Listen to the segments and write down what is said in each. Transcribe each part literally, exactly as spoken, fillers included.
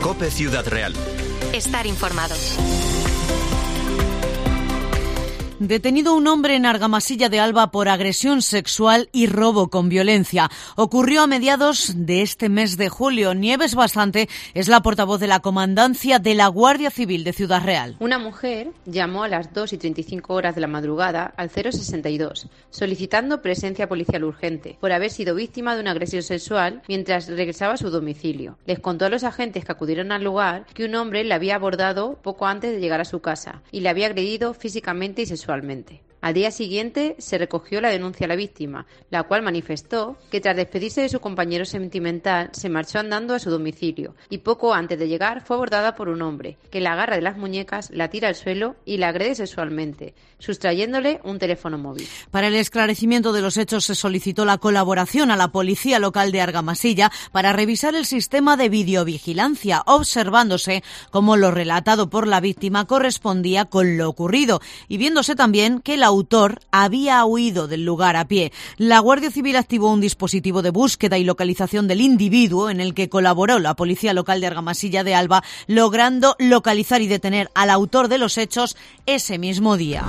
COPE Ciudad Real. Estar informado. Detenido un hombre en Argamasilla de Alba por agresión sexual y robo con violencia. Ocurrió a mediados de este mes de julio. Nieves Bastante es la portavoz de la Comandancia de la Guardia Civil de Ciudad Real. Una mujer llamó a las dos y treinta y cinco horas de la madrugada al cero sesenta y dos, solicitando presencia policial urgente por haber sido víctima de una agresión sexual mientras regresaba a su domicilio. Les contó a los agentes que acudieron al lugar que un hombre le había abordado poco antes de llegar a su casa y le había agredido físicamente y sexualmente. Al día siguiente se recogió la denuncia a la víctima, la cual manifestó que tras despedirse de su compañero sentimental se marchó andando a su domicilio y poco antes de llegar fue abordada por un hombre que la agarra de las muñecas, la tira al suelo y la agrede sexualmente, sustrayéndole un teléfono móvil. Para el esclarecimiento de los hechos se solicitó la colaboración a la Policía Local de Argamasilla para revisar el sistema de videovigilancia, observándose cómo lo relatado por la víctima correspondía con lo ocurrido y viéndose también que la autor había huido del lugar a pie. La Guardia Civil activó un dispositivo de búsqueda y localización del individuo en el que colaboró la Policía Local de Argamasilla de Alba, logrando localizar y detener al autor de los hechos ese mismo día.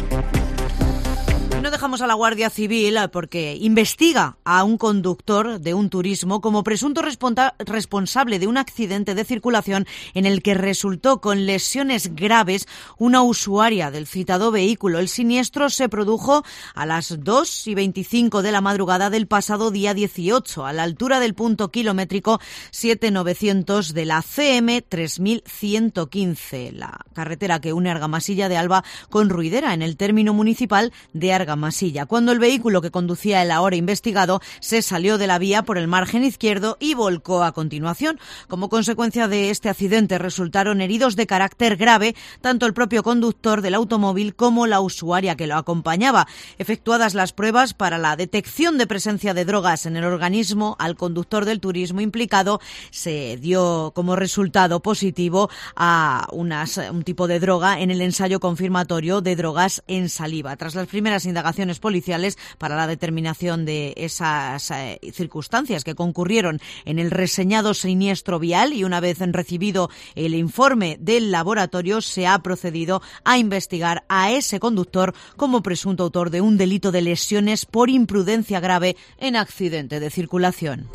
No dejamos a la Guardia Civil porque investiga a un conductor de un turismo como presunto responsa- responsable de un accidente de circulación en el que resultó con lesiones graves una usuaria del citado vehículo. El siniestro se produjo a las dos y veinticinco de la madrugada del pasado día dieciocho, a la altura del punto kilométrico siete mil novecientos de la C M tres mil ciento quince, la carretera que une Argamasilla de Alba con Ruidera, en el término municipal de Argamasilla. Masilla, cuando el vehículo que conducía el ahora investigado se salió de la vía por el margen izquierdo y volcó a continuación. Como consecuencia de este accidente resultaron heridos de carácter grave tanto el propio conductor del automóvil como la usuaria que lo acompañaba. Efectuadas las pruebas para la detección de presencia de drogas en el organismo, al conductor del turismo implicado se dio como resultado positivo a unas, un tipo de droga en el ensayo confirmatorio de drogas en saliva. Tras las primeras indagaciones policiales para la determinación de esas eh, circunstancias que concurrieron en el reseñado siniestro vial y una vez recibido el informe del laboratorio se ha procedido a investigar a ese conductor como presunto autor de un delito de lesiones por imprudencia grave en accidente de circulación.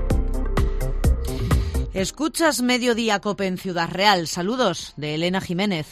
Escuchas Mediodía COPE en Ciudad Real. Saludos de Elena Jiménez.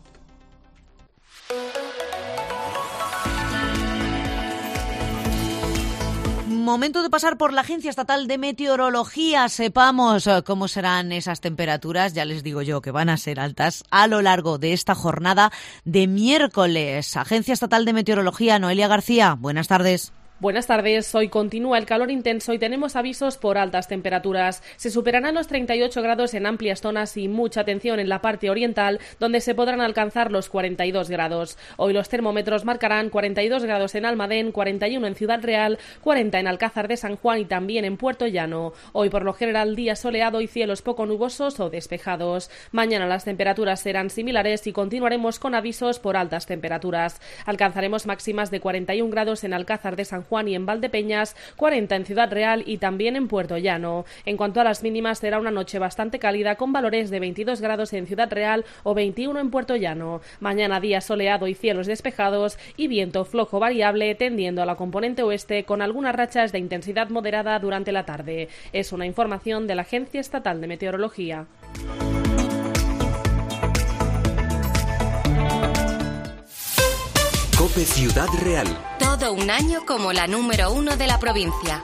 Momento de pasar por la Agencia Estatal de Meteorología. Sepamos cómo serán esas temperaturas. Ya les digo yo que van a ser altas a lo largo de esta jornada de miércoles. Agencia Estatal de Meteorología, Noelia García. Buenas tardes. Buenas tardes. Hoy continúa el calor intenso y tenemos avisos por altas temperaturas. Se superarán los treinta y ocho grados en amplias zonas y mucha atención en la parte oriental, donde se podrán alcanzar los cuarenta y dos grados. Hoy los termómetros marcarán cuarenta y dos grados en Almadén, cuarenta y uno en Ciudad Real, cuarenta en Alcázar de San Juan y también en Puerto Llano. Hoy por lo general día soleado y cielos poco nubosos o despejados. Mañana las temperaturas serán similares y continuaremos con avisos por altas temperaturas. Alcanzaremos máximas de cuarenta y un grados en Alcázar de San Juan Juan y en Valdepeñas, cuarenta en Ciudad Real y también en Puerto Llano. En cuanto a las mínimas, será una noche bastante cálida con valores de veintidós grados en Ciudad Real o veintiuno en Puerto Llano. Mañana día soleado y cielos despejados y viento flojo variable tendiendo a la componente oeste con algunas rachas de intensidad moderada durante la tarde. Es una información de la Agencia Estatal de Meteorología. COPE Ciudad Real. Todo un año como la número uno de la provincia.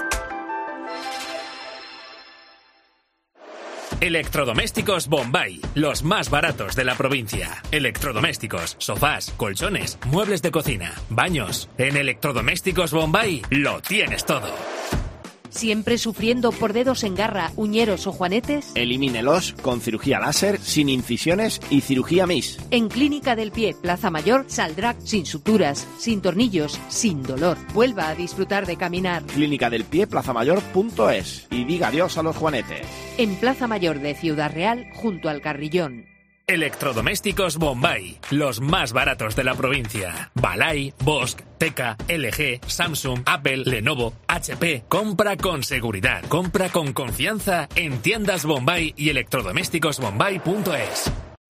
Electrodomésticos Bombay, los más baratos de la provincia. Electrodomésticos, sofás, colchones, muebles de cocina, baños. En Electrodomésticos Bombay lo tienes todo. ¿Siempre sufriendo por dedos en garra, uñeros o juanetes? Elimínelos con cirugía láser, sin incisiones y cirugía M I S. En Clínica del Pie, Plaza Mayor, saldrá sin suturas, sin tornillos, sin dolor. Vuelva a disfrutar de caminar. Clínica del Pie, plaza mayor punto es. Y diga adiós a los juanetes. En Plaza Mayor de Ciudad Real, junto al Carrillón. Electrodomésticos Bombay, los más baratos de la provincia. Balay, Bosch, Teka, L G, Samsung, Apple, Lenovo, H P. Compra con seguridad, compra con confianza en tiendas Bombay y electrodomésticos bombay punto es.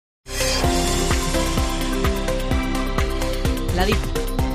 La Dip-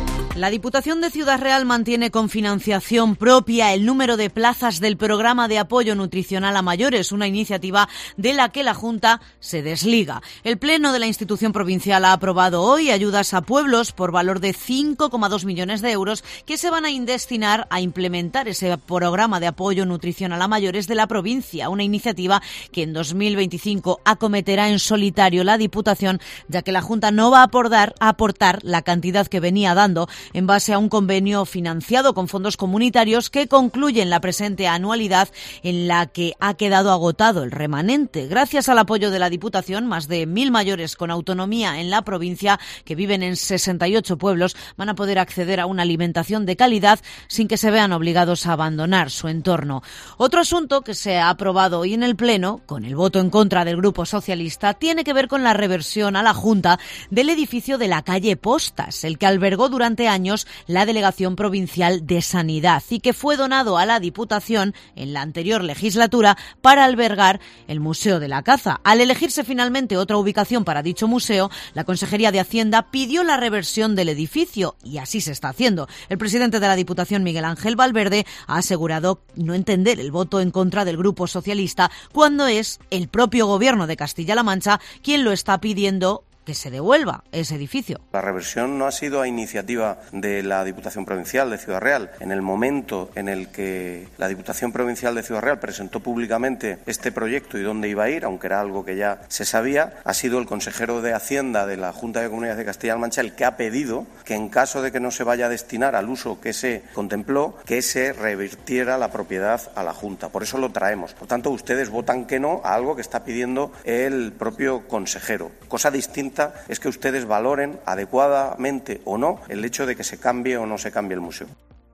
La Diputación de Ciudad Real mantiene con financiación propia el número de plazas del programa de apoyo nutricional a mayores, una iniciativa de la que la Junta se desliga. El Pleno de la institución provincial ha aprobado hoy ayudas a pueblos por valor de cinco coma dos millones de euros que se van a destinar a implementar ese programa de apoyo nutricional a mayores de la provincia, una iniciativa que en dos mil veinticinco acometerá en solitario la Diputación, ya que la Junta no va a aportar, a aportar la cantidad que venía dando en base a un convenio financiado con fondos comunitarios que concluye en la presente anualidad, en la que ha quedado agotado el remanente. Gracias al apoyo de la Diputación, más de mil mayores con autonomía en la provincia, que viven en sesenta y ocho pueblos, van a poder acceder a una alimentación de calidad sin que se vean obligados a abandonar su entorno. Otro asunto que se ha aprobado hoy en el Pleno, con el voto en contra del Grupo Socialista, tiene que ver con la reversión a la Junta del edificio de la calle Postas, el que albergó durante años la Delegación Provincial de Sanidad y que fue donado a la Diputación en la anterior legislatura para albergar el Museo de la Caza. Al elegirse finalmente otra ubicación para dicho museo, la Consejería de Hacienda pidió la reversión del edificio y así se está haciendo. El presidente de la Diputación, Miguel Ángel Valverde, ha asegurado no entender el voto en contra del Grupo Socialista cuando es el propio Gobierno de Castilla-La Mancha quien lo está pidiendo que se devuelva ese edificio. La reversión no ha sido a iniciativa de la Diputación Provincial de Ciudad Real. En el momento en el que la Diputación Provincial de Ciudad Real presentó públicamente este proyecto y dónde iba a ir, aunque era algo que ya se sabía, ha sido el consejero de Hacienda de la Junta de Comunidades de Castilla-La Mancha el que ha pedido que en caso de que no se vaya a destinar al uso que se contempló, que se revirtiera la propiedad a la Junta. Por eso lo traemos. Por tanto, ustedes votan que no a algo que está pidiendo el propio consejero. Cosa distinta es que ustedes valoren adecuadamente o no el hecho de que se cambie o no se cambie el museo.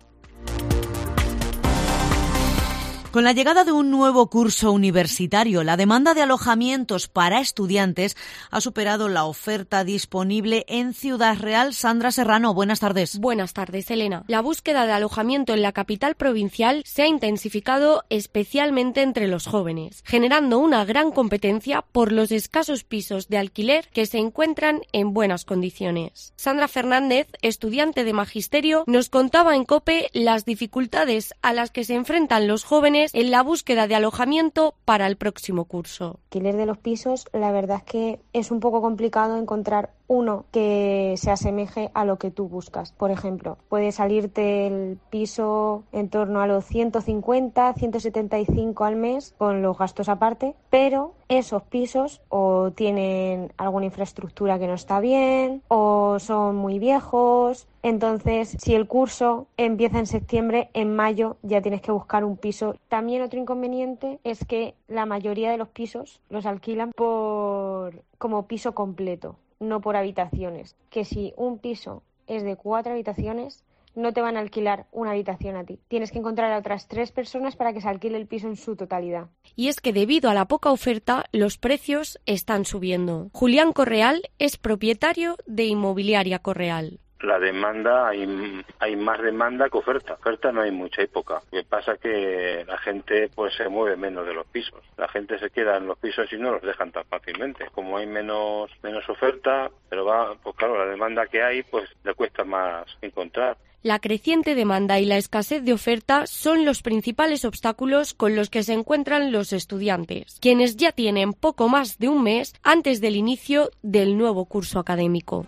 Con la llegada de un nuevo curso universitario, la demanda de alojamientos para estudiantes ha superado la oferta disponible en Ciudad Real. Sandra Serrano, buenas tardes. Buenas tardes, Elena. La búsqueda de alojamiento en la capital provincial se ha intensificado especialmente entre los jóvenes, generando una gran competencia por los escasos pisos de alquiler que se encuentran en buenas condiciones. Sandra Fernández, estudiante de Magisterio, nos contaba en COPE las dificultades a las que se enfrentan los jóvenes en la búsqueda de alojamiento para el próximo curso. El alquiler de los pisos, la verdad es que es un poco complicado encontrar uno que se asemeje a lo que tú buscas. Por ejemplo, puede salirte el piso en torno a los ciento cincuenta, ciento setenta y cinco al mes con los gastos aparte, pero esos pisos o tienen alguna infraestructura que no está bien o son muy viejos. Entonces, si el curso empieza en septiembre, en mayo ya tienes que buscar un piso. También otro inconveniente es que la mayoría de los pisos los alquilan por como piso completo, no por habitaciones. Que si un piso es de cuatro habitaciones, no te van a alquilar una habitación a ti. Tienes que encontrar a otras tres personas para que se alquile el piso en su totalidad. Y es que debido a la poca oferta, los precios están subiendo. Julián Correal es propietario de Inmobiliaria Correal. La demanda, hay, hay más demanda que oferta. Oferta no hay mucha época. Lo que pasa es que la gente pues se mueve menos de los pisos. La gente se queda en los pisos y no los dejan tan fácilmente. Como hay menos menos oferta, pero va, pues claro, la demanda que hay pues le cuesta más encontrar. La creciente demanda y la escasez de oferta son los principales obstáculos con los que se encuentran los estudiantes, quienes ya tienen poco más de un mes antes del inicio del nuevo curso académico.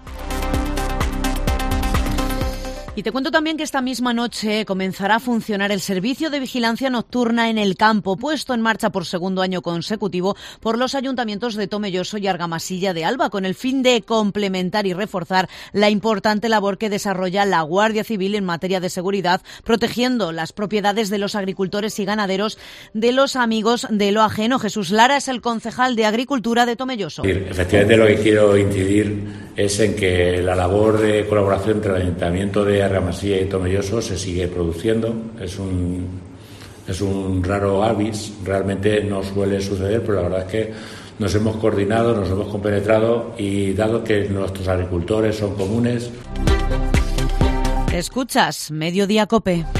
Y te cuento también que esta misma noche comenzará a funcionar el servicio de vigilancia nocturna en el campo, puesto en marcha por segundo año consecutivo por los ayuntamientos de Tomelloso y Argamasilla de Alba, con el fin de complementar y reforzar la importante labor que desarrolla la Guardia Civil en materia de seguridad, protegiendo las propiedades de los agricultores y ganaderos de los amigos de lo ajeno. Jesús Lara es el concejal de Agricultura de Tomelloso. Efectivamente, lo que quiero incidir es en que la labor de colaboración entre el Ayuntamiento de Argamasilla y Tomelloso se sigue produciendo. Es un, es un raro avis, realmente no suele suceder, pero la verdad es que nos hemos coordinado, nos hemos compenetrado y dado que nuestros agricultores son comunes. Escuchas Mediodía COPE.